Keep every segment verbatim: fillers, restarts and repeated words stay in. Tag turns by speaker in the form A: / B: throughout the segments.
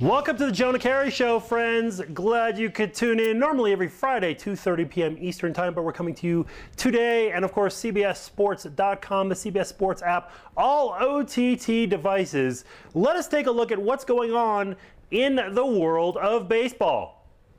A: Welcome to the Jonah Keri Show, friends. Glad you could tune in. Normally every Friday, two thirty p m Eastern Time, but we're coming to you today. And of course, C B S Sports dot com, the C B S Sports app, all O T T devices. Let us take a look at what's going on in the world of baseball.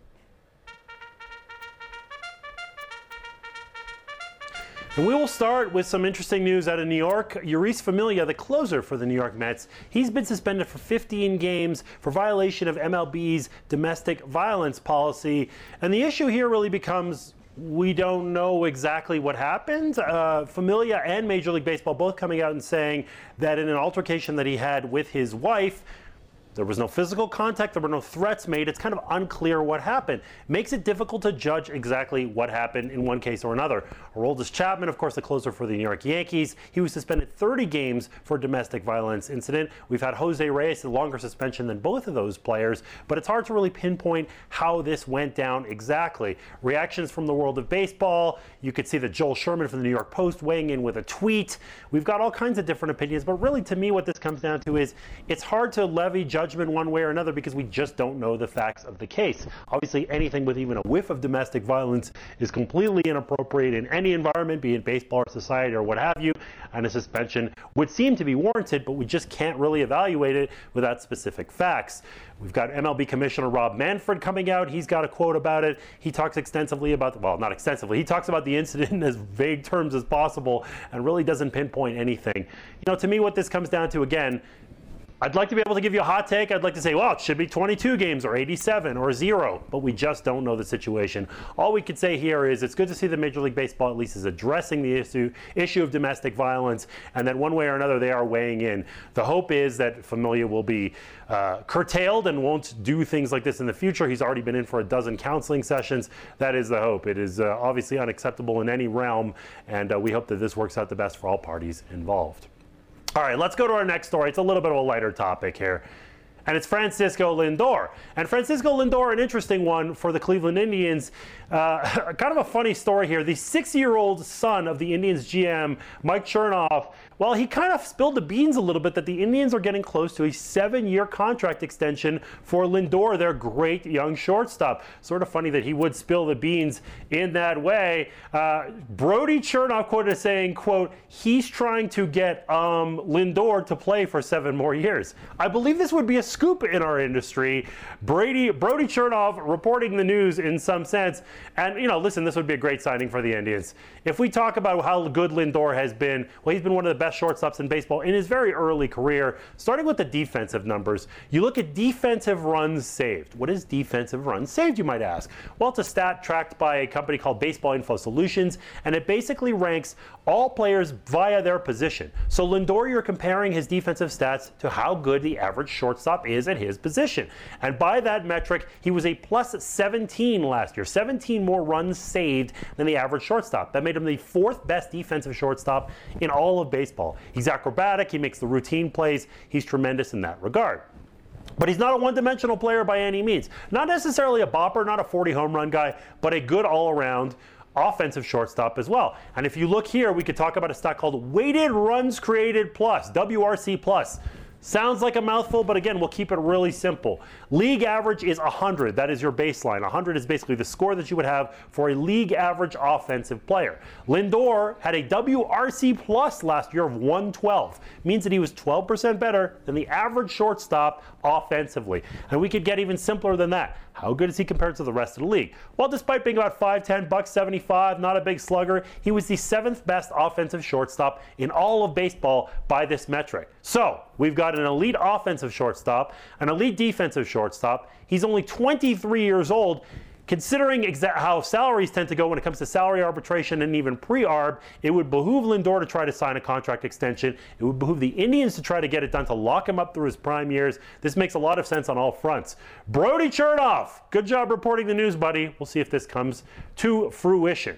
A: And we will start with some interesting news out of New York. Jeurys Familia, the closer for the New York Mets, he's been suspended for fifteen games for violation of M L B's domestic violence policy. And the issue here really becomes, we don't know exactly what happened. Uh, Familia and Major League Baseball both coming out and saying that in an altercation that he had with his wife, there was no physical contact, there were no threats made. It's kind of unclear what happened. Makes it difficult to judge exactly what happened in one case or another. Aroldis Chapman, of course, the closer for the New York Yankees, he was suspended thirty games for a domestic violence incident. We've had Jose Reyes, a longer suspension than both of those players, but it's hard to really pinpoint how this went down exactly. Reactions from the world of baseball. You could see that Joel Sherman from the New York Post weighing in with a tweet. We've got all kinds of different opinions, but really to me what this comes down to is it's hard to levy judgment judgment one way or another because we just don't know the facts of the case. Obviously, anything with even a whiff of domestic violence is completely inappropriate in any environment, be it baseball or society or what have you, and a suspension would seem to be warranted, but we just can't really evaluate it without specific facts. We've got M L B Commissioner Rob Manfred coming out. He's got a quote about it. He talks extensively about, well, not extensively, he talks about the incident in as vague terms as possible and really doesn't pinpoint anything. You know, to me, what this comes down to, again, I'd like to be able to give you a hot take. I'd like to say, well, it should be twenty-two games or eighty-seven or zero, but we just don't know the situation. All we could say here is it's good to see that Major League Baseball at least is addressing the issue, issue of domestic violence, and that one way or another they are weighing in. The hope is that Familia will be uh, curtailed and won't do things like this in the future. He's already been in for a dozen counseling sessions. That is the hope. It is uh, obviously unacceptable in any realm, and uh, we hope that this works out the best for all parties involved. All right, let's go to our next story. It's a little bit of a lighter topic here. And it's Francisco Lindor. And Francisco Lindor, an interesting one for the Cleveland Indians. Uh, kind of a funny story here. The six-year-old son of the Indians G M, Mike Chernoff, well, he kind of spilled the beans a little bit that the Indians are getting close to a seven-year contract extension for Lindor, their great young shortstop. Sort of funny that he would spill the beans in that way. Uh, Brody Chernoff quoted as saying, quote, he's trying to get um, Lindor to play for seven more years. I believe this would be a scoop in our industry. Brady, Brody Chernoff reporting the news in some sense. And, you know, listen, this would be a great signing for the Indians. If we talk about how good Lindor has been, well, he's been one of the best shortstops in baseball in his very early career. Starting with the defensive numbers, you look at defensive runs saved. What is defensive runs saved, you might ask? Well, it's a stat tracked by a company called Baseball Info Solutions, and it basically ranks all players via their position. So Lindor, you're comparing his defensive stats to how good the average shortstop is at his position. And by that metric, he was a plus seventeen last year, seventeen more runs saved than the average shortstop. That made him the fourth best defensive shortstop in all of baseball. He's acrobatic, he makes the routine plays, he's tremendous in that regard. But he's not a one-dimensional player by any means. Not necessarily a bopper, not a forty home run guy, but a good all-around offensive shortstop as well. And if you look here, we could talk about a stat called weighted runs created plus, W R C plus. Sounds like a mouthful, but again, we'll keep it really simple. League average is one hundred. That is your baseline. one hundred is basically the score that you would have for a league average offensive player. Lindor had a W R C plus last year of one twelve. Means that he was twelve percent better than the average shortstop offensively. And we could get even simpler than that. How good is he compared to the rest of the league? Well, despite being about five ten, buck seventy-five, not a big slugger, he was the seventh best offensive shortstop in all of baseball by this metric. So, we've got an elite offensive shortstop, an elite defensive shortstop. He's only twenty-three years old. Considering exa- how salaries tend to go when it comes to salary arbitration and even pre-arb, it would behoove Lindor to try to sign a contract extension. It would behoove the Indians to try to get it done to lock him up through his prime years. This makes a lot of sense on all fronts. Brody Chernoff, good job reporting the news, buddy. We'll see if this comes to fruition.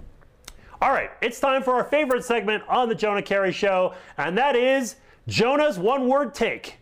A: All right, it's time for our favorite segment on the Jonah Keri Show, and that is Jonah's one-word take.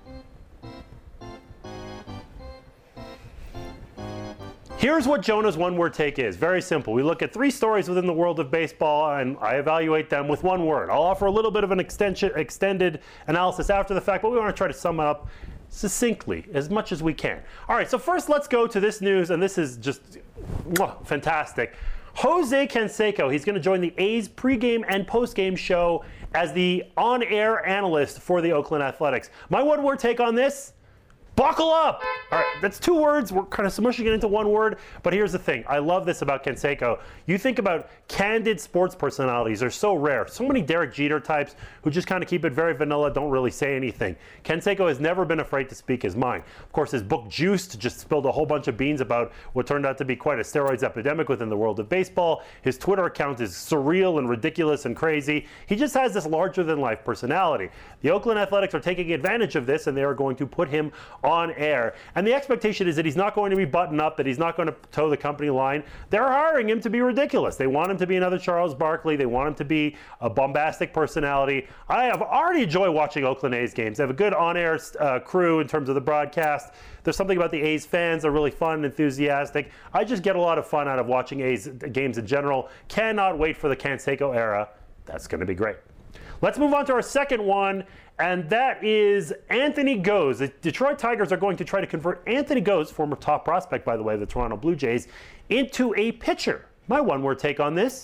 A: Here's what Jonah's one-word take is. Very simple. We look at three stories within the world of baseball, and I evaluate them with one word. I'll offer a little bit of an extension, extended analysis after the fact, but we want to try to sum up succinctly as much as we can. All right, so first let's go to this news, and this is just mwah, fantastic. Jose Canseco, he's going to join the A's pregame and postgame show as the on-air analyst for the Oakland Athletics. My one-word take on this: buckle up! All right, that's two words. We're kind of smushing it into one word, but here's the thing. I love this about Canseco. You think about candid sports personalities. They're so rare. So many Derek Jeter types who just kind of keep it very vanilla, don't really say anything. Canseco has never been afraid to speak his mind. Of course, his book Juiced just spilled a whole bunch of beans about what turned out to be quite a steroids epidemic within the world of baseball. His Twitter account is surreal and ridiculous and crazy. He just has this larger-than-life personality. The Oakland Athletics are taking advantage of this, and they are going to put him on air. And the expectation is that he's not going to be buttoned up, that he's not going to toe the company line. They're hiring him to be ridiculous. They want him to be another Charles Barkley. They want him to be a bombastic personality. I have already enjoyed watching Oakland A's games. They have a good on-air uh, crew in terms of the broadcast. There's something about the A's fans. They're really fun and enthusiastic. I just get a lot of fun out of watching A's games in general. Cannot wait for the Canseco era. That's going to be great. Let's move on to our second one, and that is Anthony Gose. The Detroit Tigers are going to try to convert Anthony Gose, former top prospect, by the way, of the Toronto Blue Jays, into a pitcher. My one-word take on this: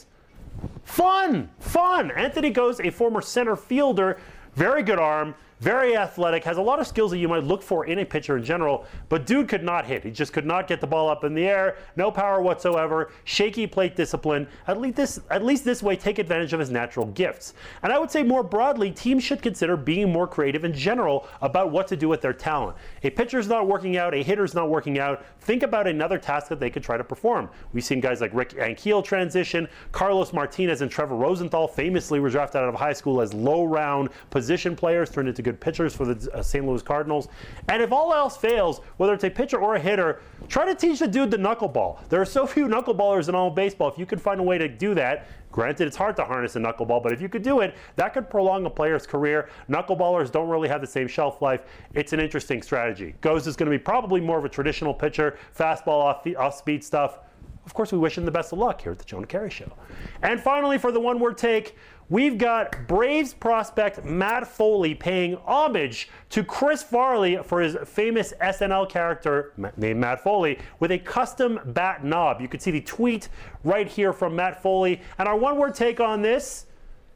A: fun! Fun! Anthony Gose, a former center fielder, very good arm, very athletic, has a lot of skills that you might look for in a pitcher in general, but dude could not hit. He just could not get the ball up in the air, no power whatsoever, shaky plate discipline. At least this, at least this way, take advantage of his natural gifts. And I would say more broadly, teams should consider being more creative in general about what to do with their talent. A pitcher's not working out, a hitter's not working out, think about another task that they could try to perform. We've seen guys like Rick Ankiel transition, Carlos Martinez and Trevor Rosenthal famously were drafted out of high school as low-round position players, turned into good pitchers for the uh, Saint Louis Cardinals. And if all else fails, whether it's a pitcher or a hitter, try to teach the dude the knuckleball. There are so few knuckleballers in all of baseball. If you could find a way to do that, granted it's hard to harness a knuckleball, but if you could do it, that could prolong a player's career. Knuckleballers don't really have the same shelf life. It's an interesting strategy. Gose is going to be probably more of a traditional pitcher, fastball, off, off-speed stuff. Of course, we wish him the best of luck here at the Jonah Keri Show. And finally, for the one-word take, we've got Braves prospect Matt Foley paying homage to Chris Farley for his famous S N L character named Matt Foley with a custom bat knob. You can see the tweet right here from Matt Foley. And our one-word take on this: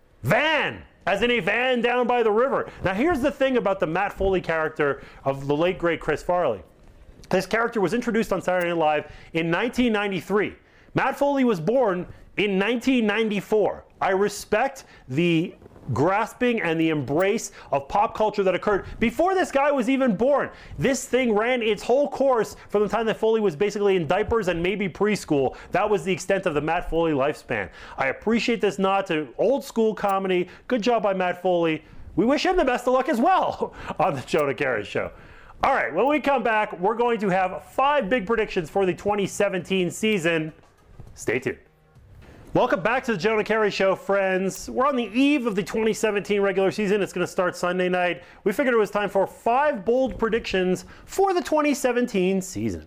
A: van, as in a van down by the river. Now, here's the thing about the Matt Foley character of the late, great Chris Farley. This character was introduced on Saturday Night Live in nineteen ninety-three. Matt Foley was born in nineteen ninety-four. I respect the grasping and the embrace of pop culture that occurred before this guy was even born. This thing ran its whole course from the time that Foley was basically in diapers and maybe preschool. That was the extent of the Matt Foley lifespan. I appreciate this nod to old school comedy. Good job by Matt Foley. We wish him the best of luck as well on the Jonah Keri Show. All right, when we come back, we're going to have five big predictions for the twenty seventeen season. Stay tuned. Welcome back to the Jonah Keri Show, friends. We're on the eve of the twenty seventeen regular season. It's going to start Sunday night. We figured it was time for five bold predictions for the twenty seventeen season.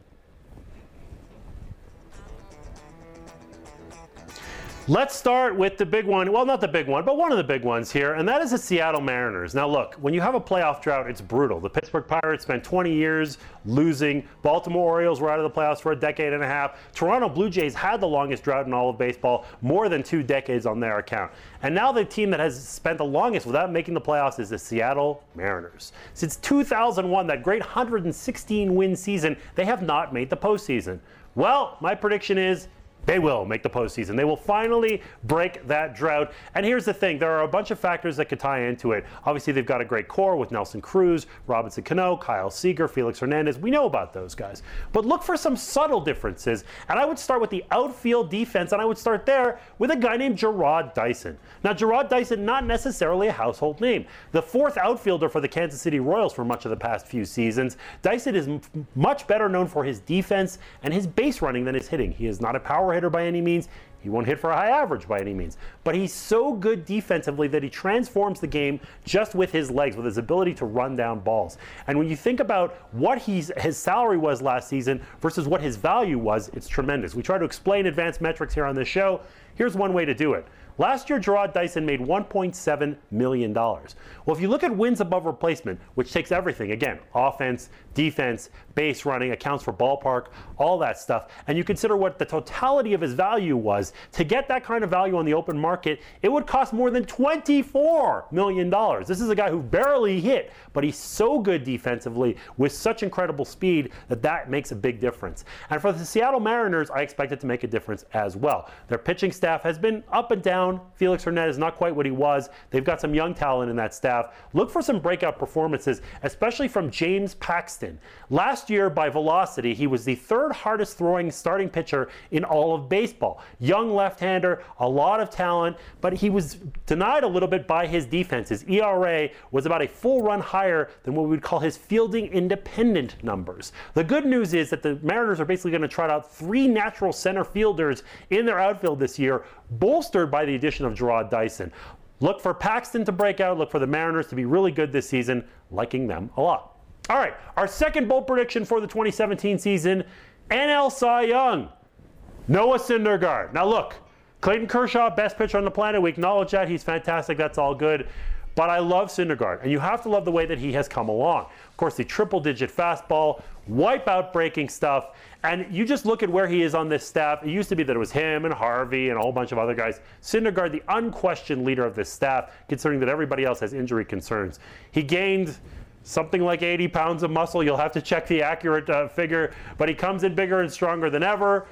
A: Let's start with the big one. Well, not the big one, but one of the big ones here, and that is the Seattle Mariners. Now, look, when you have a playoff drought, it's brutal. The Pittsburgh Pirates spent twenty years losing. Baltimore Orioles were out of the playoffs for a decade and a half. Toronto Blue Jays had the longest drought in all of baseball, more than two decades on their account. And now the team that has spent the longest without making the playoffs is the Seattle Mariners. Since two thousand one, that great one hundred sixteen win season, they have not made the postseason. Well, my prediction is they will make the postseason. They will finally break that drought. And here's the thing. There are a bunch of factors that could tie into it. Obviously, they've got a great core with Nelson Cruz, Robinson Cano, Kyle Seager, Felix Hernandez. We know about those guys. But look for some subtle differences. And I would start with the outfield defense, and I would start there with a guy named Jarrod Dyson. Now, Jarrod Dyson, not necessarily a household name. The fourth outfielder for the Kansas City Royals for much of the past few seasons, Dyson is m- much better known for his defense and his base running than his hitting. He is not a power hitter by any means. He won't hit for a high average by any means. But he's so good defensively that he transforms the game just with his legs, with his ability to run down balls. And when you think about what he's, his salary was last season versus what his value was, it's tremendous. We try to explain advanced metrics here on this show. Here's one way to do it. Last year, Jarrod Dyson made one point seven million dollars. Well, if you look at wins above replacement, which takes everything, again, offense, defense, base running, accounts for ballpark, all that stuff, and you consider what the totality of his value was, to get that kind of value on the open market, it would cost more than twenty-four million dollars. This is a guy who barely hit, but he's so good defensively with such incredible speed that that makes a big difference. And for the Seattle Mariners, I expect it to make a difference as well. Their pitching staff has been up and down. Felix Hernandez is not quite what he was. They've got some young talent in that staff. Look for some breakout performances, especially from James Paxton. Last year, by velocity, he was the third hardest throwing starting pitcher in all of baseball. Young left-hander, a lot of talent, but he was denied a little bit by his defense. His E R A was about a full run higher than what we would call his fielding independent numbers. The good news is that the Mariners are basically going to trot out three natural center fielders in their outfield this year, bolstered by the addition of Jarrod Dyson. Look for Paxton to break out. Look for the Mariners to be really good this season, liking them a lot. All right, our second bold prediction for the twenty seventeen season, N L Cy Young, Noah Syndergaard. Now look, Clayton Kershaw, best pitcher on the planet. We acknowledge that. He's fantastic. That's all good. But I love Syndergaard, and you have to love the way that he has come along. Of course, the triple-digit fastball, wipeout breaking stuff, and you just look at where he is on this staff. It used to be that it was him and Harvey and a whole bunch of other guys. Syndergaard, the unquestioned leader of this staff, considering that everybody else has injury concerns. He gained something like eighty pounds of muscle. You'll have to check the accurate uh, figure, but he comes in bigger and stronger than ever.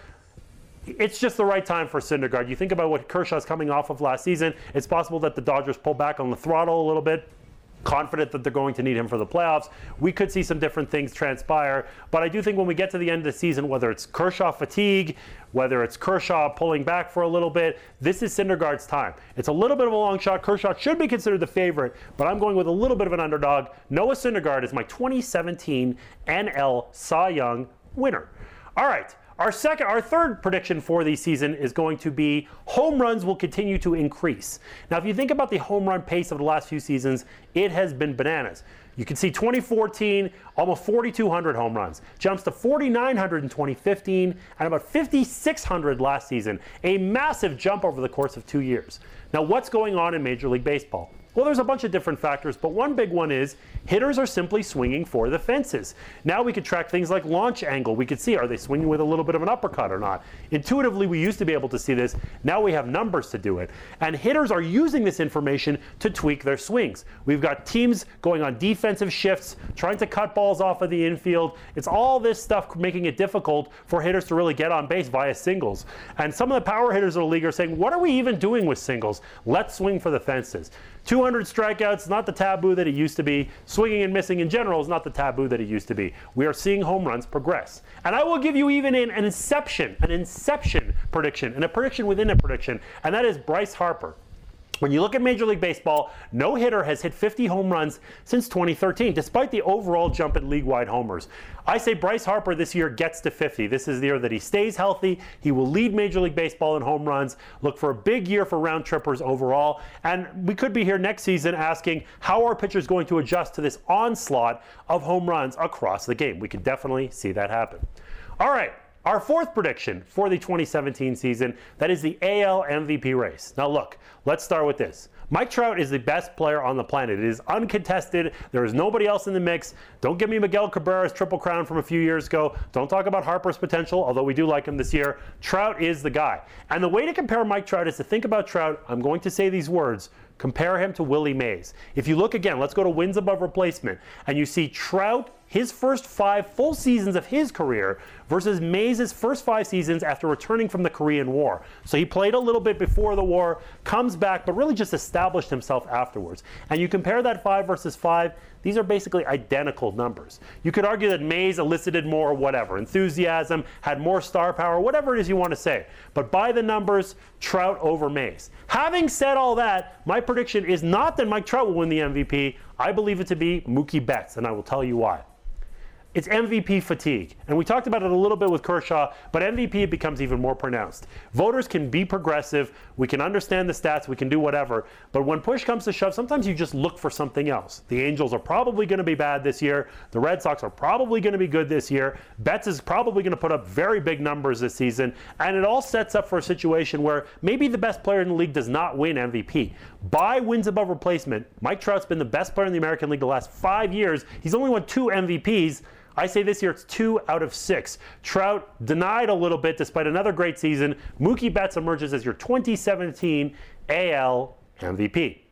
A: It's just the right time for Syndergaard. You think about what Kershaw's coming off of last season. It's possible that the Dodgers pull back on the throttle a little bit, confident that they're going to need him for the playoffs. We could see some different things transpire, but I do think when we get to the end of the season, whether it's Kershaw fatigue, whether it's Kershaw pulling back for a little bit, this is Syndergaard's time. It's a little bit of a long shot. Kershaw should be considered the favorite, but I'm going with a little bit of an underdog. Noah Syndergaard is my twenty seventeen N L Cy Young winner. All right. Our second, our third prediction for the season is going to be home runs will continue to increase. Now, if you think about the home run pace of the last few seasons, it has been bananas. You can see twenty fourteen, almost forty-two hundred home runs. Jumps to forty-nine hundred in twenty fifteen, and about fifty-six hundred last season. A massive jump over the course of two years. Now, what's going on in Major League Baseball? Well, there's a bunch of different factors, but one big one is hitters are simply swinging for the fences. Now we could track things like launch angle. We could see, are they swinging with a little bit of an uppercut or not? Intuitively, we used to be able to see this. Now we have numbers to do it. And hitters are using this information to tweak their swings. We've got teams going on defensive shifts, trying to cut balls off of the infield. It's all this stuff making it difficult for hitters to really get on base via singles. And some of the power hitters of the league are saying, what are we even doing with singles? Let's swing for the fences. two hundred strikeouts, not the taboo that it used to be. Swinging and missing in general is not the taboo that it used to be. We are seeing home runs progress. And I will give you even an, an inception, an inception prediction, and a prediction within a prediction, and that is Bryce Harper. When you look at Major League Baseball, no hitter has hit fifty home runs since twenty thirteen, despite the overall jump in league-wide homers. I say Bryce Harper this year gets to fifty. This is the year that he stays healthy. He will lead Major League Baseball in home runs. Look for a big year for round trippers overall. And we could be here next season asking, how are pitchers going to adjust to this onslaught of home runs across the game? We could definitely see that happen. All right. Our fourth prediction for the twenty seventeen season, that is the A L M V P race. Now look, let's start with this. Mike Trout is the best player on the planet. It is uncontested. There is nobody else in the mix. Don't give me Miguel Cabrera's Triple Crown from a few years ago. Don't talk about Harper's potential, although we do like him this year. Trout is the guy. And the way to compare Mike Trout is to think about Trout. I'm going to say these words. Compare him to Willie Mays. If you look again, let's go to wins above replacement, and you see Trout, his first five full seasons of his career versus Mays' first five seasons after returning from the Korean War. So he played a little bit before the war, comes back, but really just established himself afterwards. And you compare that five versus five, these are basically identical numbers. You could argue that Mays elicited more whatever, enthusiasm, had more star power, whatever it is you want to say. But by the numbers, Trout over Mays. Having said all that, my prediction is not that Mike Trout will win the M V P. I believe it to be Mookie Betts, and I will tell you why. It's M V P fatigue. And we talked about it a little bit with Kershaw, but M V P becomes even more pronounced. Voters can be progressive. We can understand the stats. We can do whatever. But when push comes to shove, sometimes you just look for something else. The Angels are probably going to be bad this year. The Red Sox are probably going to be good this year. Betts is probably going to put up very big numbers this season. And it all sets up for a situation where maybe the best player in the league does not win M V P. By wins above replacement, Mike Trout's been the best player in the American League the last five years. He's only won two M V Ps. I say this year it's two out of six. Trout denied a little bit despite another great season. Mookie Betts emerges as your twenty seventeen A L M V P.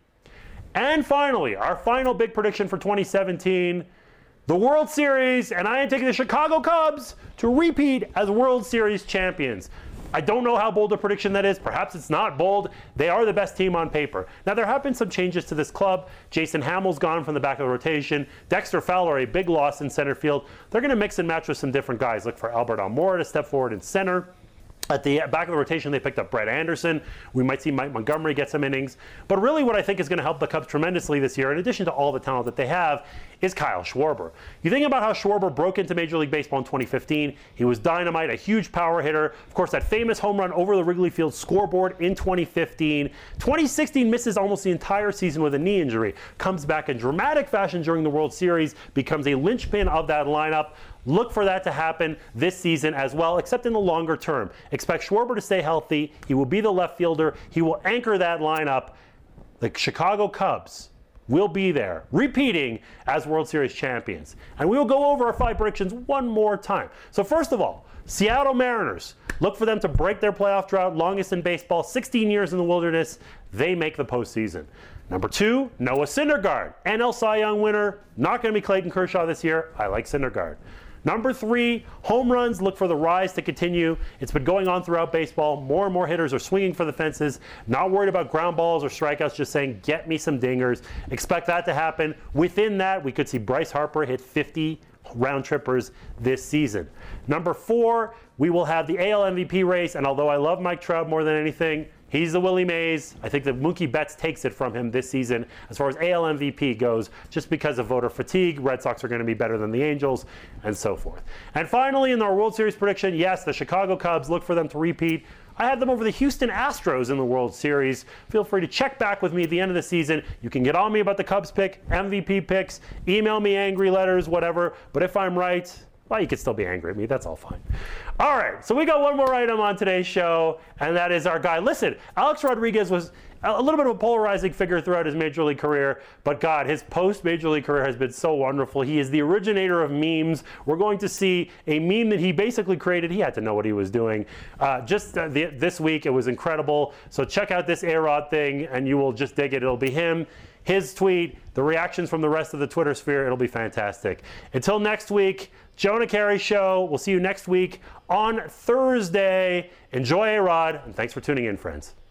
A: And finally, our final big prediction for twenty seventeen, the World Series, and I am taking the Chicago Cubs to repeat as World Series champions. I don't know how bold a prediction that is. Perhaps it's not bold. They are the best team on paper. Now, there have been some changes to this club. Jason Hamill's gone from the back of the rotation. Dexter Fowler, a big loss in center field. They're going to mix and match with some different guys. Look for Albert Almora to step forward in center. At the back of the rotation, they picked up Brett Anderson. We might see Mike Montgomery get some innings. But really what I think is going to help the Cubs tremendously this year, in addition to all the talent that they have, is Kyle Schwarber. You think about how Schwarber broke into Major League Baseball in twenty fifteen. He was dynamite, a huge power hitter. Of course, that famous home run over the Wrigley Field scoreboard in twenty fifteen. twenty sixteen misses almost the entire season with a knee injury. Comes back in dramatic fashion during the World Series, becomes a linchpin of that lineup. Look for that to happen this season as well, except in the longer term. Expect Schwarber to stay healthy. He will be the left fielder. He will anchor that lineup. The Chicago Cubs will be there, repeating as World Series champions. And we will go over our five predictions one more time. So first of all, Seattle Mariners. Look for them to break their playoff drought, longest in baseball, sixteen years in the wilderness. They make the postseason. Number two, Noah Syndergaard, N L Cy Young winner. Not going to be Clayton Kershaw this year. I like Syndergaard. Number three, home runs. Look for the rise to continue. It's been going on throughout baseball. More and more hitters are swinging for the fences, not worried about ground balls or strikeouts, just saying, get me some dingers. Expect that to happen. Within that, we could see Bryce Harper hit fifty round trippers this season. Number four, we will have the A L M V P race, and although I love Mike Trout more than anything, he's the Willie Mays. I think that Mookie Betts takes it from him this season as far as A L M V P goes, just because of voter fatigue. Red Sox are going to be better than the Angels, and so forth. And finally, in our World Series prediction, yes, the Chicago Cubs, look for them to repeat. I had them over the Houston Astros in the World Series. Feel free to check back with me at the end of the season. You can get on me about the Cubs pick, M V P picks, email me angry letters, whatever. But if I'm right, well, you could still be angry at me. That's all fine. All right, so we got one more item on today's show, and that is our guy. Listen, Alex Rodriguez was a little bit of a polarizing figure throughout his Major League career, but God, his post-Major League career has been so wonderful. He is the originator of memes. We're going to see a meme that he basically created. He had to know what he was doing. Uh, just uh, the, this week, it was incredible. So check out this A-Rod thing, and you will just dig it. It'll be him, his tweet, the reactions from the rest of the Twitter sphere. It'll be fantastic. Until next week, Jonah Carey Show. We'll see you next week on Thursday. Enjoy A-Rod, and thanks for tuning in, friends.